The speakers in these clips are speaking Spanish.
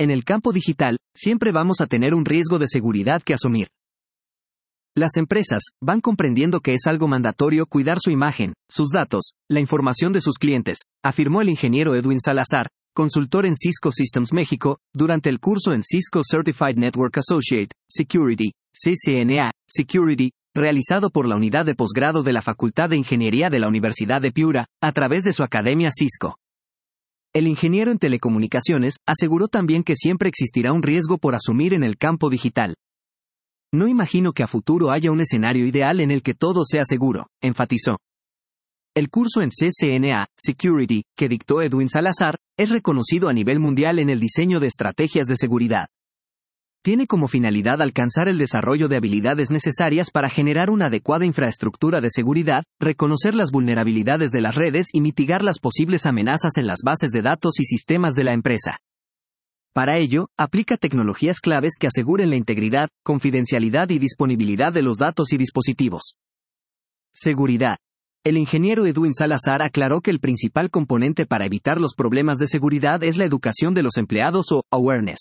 En el campo digital, siempre vamos a tener un riesgo de seguridad que asumir. Las empresas van comprendiendo que es algo mandatorio cuidar su imagen, sus datos, la información de sus clientes, afirmó el ingeniero Edwin Salazar, consultor en Cisco Systems México, durante el curso en Cisco Certified Network Associate, Security, CCNA, Security, realizado por la unidad de posgrado de la Facultad de Ingeniería de la Universidad de Piura, a través de su academia Cisco. El ingeniero en telecomunicaciones aseguró también que siempre existirá un riesgo por asumir en el campo digital. No imagino que a futuro haya un escenario ideal en el que todo sea seguro, enfatizó. El curso en CCNA, Security, que dictó Edwin Salazar, es reconocido a nivel mundial en el diseño de estrategias de seguridad. Tiene como finalidad alcanzar el desarrollo de habilidades necesarias para generar una adecuada infraestructura de seguridad, reconocer las vulnerabilidades de las redes y mitigar las posibles amenazas en las bases de datos y sistemas de la empresa. Para ello, aplica tecnologías claves que aseguren la integridad, confidencialidad y disponibilidad de los datos y dispositivos. Seguridad. El ingeniero Edwin Salazar aclaró que el principal componente para evitar los problemas de seguridad es la educación de los empleados o awareness.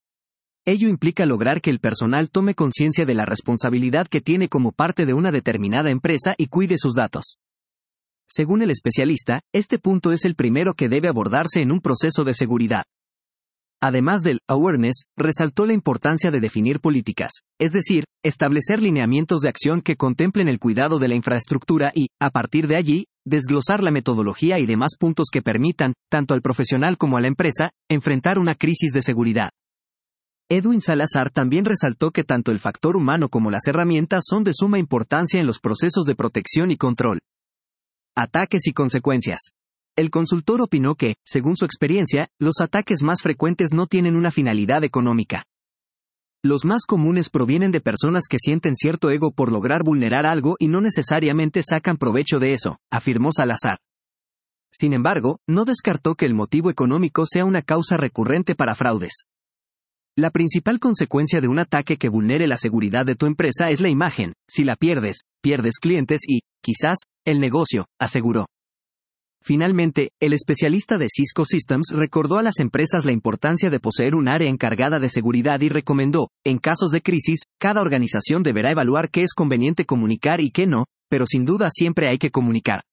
Ello implica lograr que el personal tome conciencia de la responsabilidad que tiene como parte de una determinada empresa y cuide sus datos. Según el especialista, este punto es el primero que debe abordarse en un proceso de seguridad. Además del awareness, resaltó la importancia de definir políticas, es decir, establecer lineamientos de acción que contemplen el cuidado de la infraestructura y, a partir de allí, desglosar la metodología y demás puntos que permitan, tanto al profesional como a la empresa, enfrentar una crisis de seguridad. Edwin Salazar también resaltó que tanto el factor humano como las herramientas son de suma importancia en los procesos de protección y control. Ataques y consecuencias. El consultor opinó que, según su experiencia, los ataques más frecuentes no tienen una finalidad económica. Los más comunes provienen de personas que sienten cierto ego por lograr vulnerar algo y no necesariamente sacan provecho de eso, afirmó Salazar. Sin embargo, no descartó que el motivo económico sea una causa recurrente para fraudes. La principal consecuencia de un ataque que vulnere la seguridad de tu empresa es la imagen. Si la pierdes, pierdes clientes y, quizás, el negocio, aseguró. Finalmente, el especialista de Cisco Systems recordó a las empresas la importancia de poseer un área encargada de seguridad y recomendó, en casos de crisis, cada organización deberá evaluar qué es conveniente comunicar y qué no, pero sin duda siempre hay que comunicar.